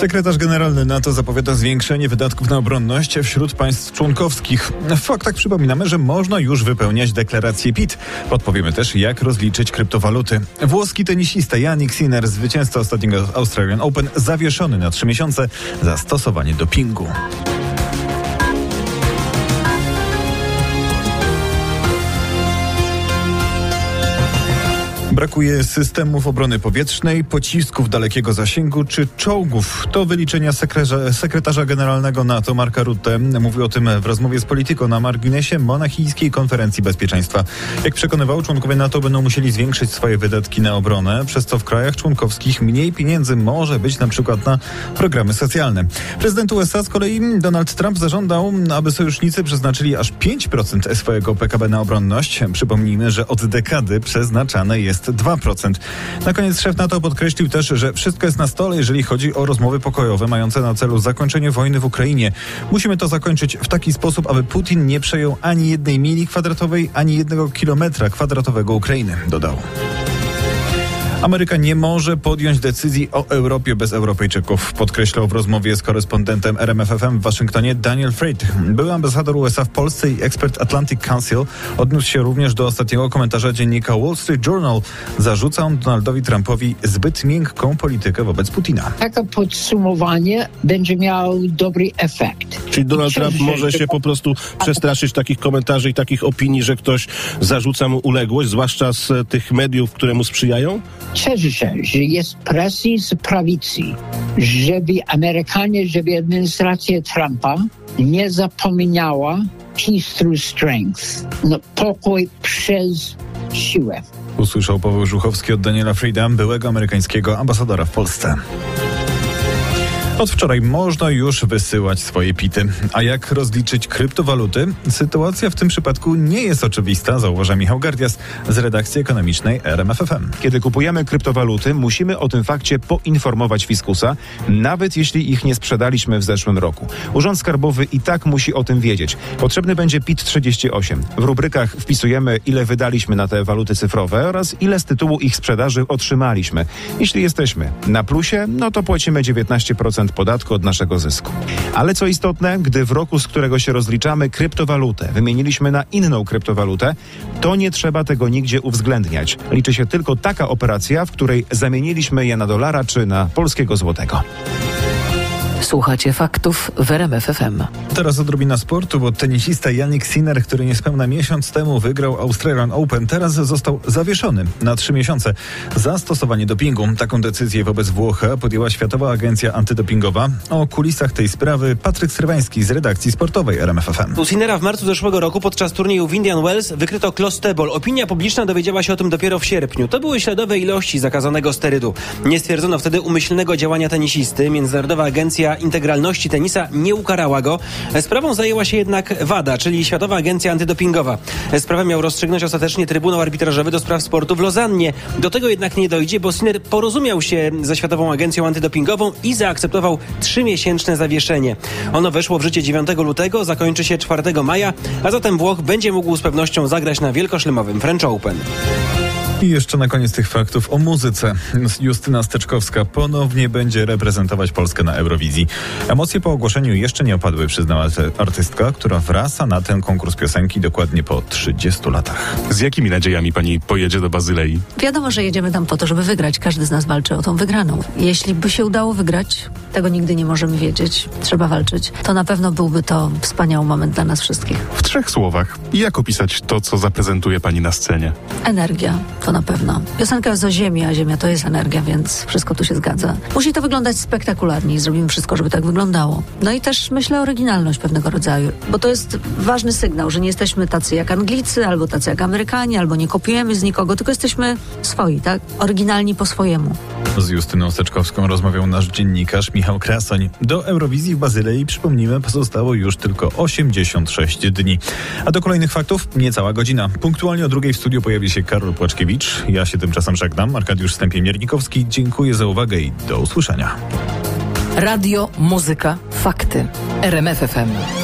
Sekretarz generalny NATO zapowiada zwiększenie wydatków na obronność wśród państw członkowskich. W faktach przypominamy, że można już wypełniać deklarację PIT. Podpowiemy też, jak rozliczyć kryptowaluty. Włoski tenisista Jannik Sinner, zwycięzca ostatniego Australian Open, zawieszony na 3 miesiące za stosowanie dopingu. Brakuje systemów obrony powietrznej, pocisków dalekiego zasięgu czy czołgów. To wyliczenia sekretarza generalnego NATO Marka Rutte. Mówił o tym w rozmowie z Politico na marginesie Monachijskiej Konferencji Bezpieczeństwa. Jak przekonywał, członkowie NATO będą musieli zwiększyć swoje wydatki na obronę, przez co w krajach członkowskich mniej pieniędzy może być na przykład na programy socjalne. Prezydent USA z kolei Donald Trump zażądał, aby sojusznicy przeznaczyli aż 5% swojego PKB na obronność. Przypomnijmy, że od dekady przeznaczane jest 2%. Na koniec szef NATO podkreślił też, że wszystko jest na stole, jeżeli chodzi o rozmowy pokojowe mające na celu zakończenie wojny w Ukrainie. Musimy to zakończyć w taki sposób, aby Putin nie przejął ani 1 mili kwadratowej, ani 1 kilometra kwadratowego Ukrainy, dodał. Ameryka nie może podjąć decyzji o Europie bez Europejczyków, podkreślał w rozmowie z korespondentem RMF FM w Waszyngtonie Daniel Fried. Były ambasador USA w Polsce i ekspert Atlantic Council odniósł się również do ostatniego komentarza dziennika Wall Street Journal. Zarzuca on Donaldowi Trumpowi zbyt miękką politykę wobec Putina. Takie podsumowanie będzie miało dobry efekt. Czyli Donald Trump może się po prostu przestraszyć takich komentarzy i takich opinii, że ktoś zarzuca mu uległość, zwłaszcza z tych mediów, które mu sprzyjają? Cieszę się, że jest presja z prawicy, żeby Amerykanie, żeby administracja Trumpa nie zapomniała peace through strength, pokój przez siłę. Usłyszał Paweł Żuchowski od Daniela Frieda, byłego amerykańskiego ambasadora w Polsce. Od wczoraj można już wysyłać swoje PIT-y. A jak rozliczyć kryptowaluty? Sytuacja w tym przypadku nie jest oczywista, zauważa Michał Gardias z redakcji ekonomicznej RMF FM. Kiedy kupujemy kryptowaluty, musimy o tym fakcie poinformować fiskusa, nawet jeśli ich nie sprzedaliśmy w zeszłym roku. Urząd Skarbowy i tak musi o tym wiedzieć. Potrzebny będzie PIT 38. W rubrykach wpisujemy, ile wydaliśmy na te waluty cyfrowe oraz ile z tytułu ich sprzedaży otrzymaliśmy. Jeśli jesteśmy na plusie, to płacimy 19% podatku od naszego zysku. Ale co istotne, gdy w roku, z którego się rozliczamy, kryptowalutę wymieniliśmy na inną kryptowalutę, to nie trzeba tego nigdzie uwzględniać. Liczy się tylko taka operacja, w której zamieniliśmy je na dolara czy na polskiego złotego. Słuchacie faktów w RMF FM. Teraz odrobina sportu, bo tenisista Jannik Sinner, który niespełna miesiąc temu wygrał Australian Open, teraz został zawieszony na 3 miesiące za stosowanie dopingu. Taką decyzję wobec Włoch podjęła Światowa Agencja Antydopingowa. O kulisach tej sprawy Patryk Strywański z redakcji sportowej RMF FM. U Sinnera w marcu zeszłego roku podczas turnieju w Indian Wells wykryto clostebol. Opinia publiczna dowiedziała się o tym dopiero w sierpniu. To były śladowe ilości zakazanego sterydu. Nie stwierdzono wtedy umyślnego działania tenisisty. Międzynarodowa Agencja Integralności Tenisa nie ukarała go. Sprawą zajęła się jednak WADA, czyli Światowa Agencja Antydopingowa. Sprawę miał rozstrzygnąć ostatecznie Trybunał Arbitrażowy do spraw sportu w Lozannie. Do tego jednak nie dojdzie, bo Sinner porozumiał się ze Światową Agencją Antydopingową i zaakceptował 3-miesięczne zawieszenie. Ono weszło w życie 9 lutego, zakończy się 4 maja, a zatem Włoch będzie mógł z pewnością zagrać na wielkoszlemowym French Open. I jeszcze na koniec tych faktów o muzyce. Justyna Steczkowska ponownie będzie reprezentować Polskę na Eurowizji. Emocje po ogłoszeniu jeszcze nie opadły, przyznała artystka, która wraca na ten konkurs piosenki dokładnie po 30 latach. Z jakimi nadziejami pani pojedzie do Bazylei? Wiadomo, że jedziemy tam po to, żeby wygrać. Każdy z nas walczy o tą wygraną. Jeśli by się udało wygrać, tego nigdy nie możemy wiedzieć. Trzeba walczyć. To na pewno byłby to wspaniały moment dla nas wszystkich. W 3 słowach, jak opisać to, co zaprezentuje pani na scenie? Energia. To na pewno. Piosenka jest o ziemi, a ziemia to jest energia, więc wszystko tu się zgadza. Musi to wyglądać spektakularnie i zrobimy wszystko, żeby tak wyglądało. No i też myślę oryginalność pewnego rodzaju, bo to jest ważny sygnał, że nie jesteśmy tacy jak Anglicy, albo tacy jak Amerykanie, albo nie kopiujemy z nikogo, tylko jesteśmy swoi, tak? Oryginalni po swojemu. Z Justyną Steczkowską rozmawiał nasz dziennikarz Michał Krasoń. Do Eurowizji w Bazylei, przypomnijmy, pozostało już tylko 86 dni. A do kolejnych faktów niecała godzina. Punktualnie o 2:00 w studiu pojawi się Karol Płaczkiewicz. Ja się tymczasem żegnam. Arkadiusz Stępień-Miernikowski. Dziękuję za uwagę i do usłyszenia. Radio, muzyka, fakty. RMF FM.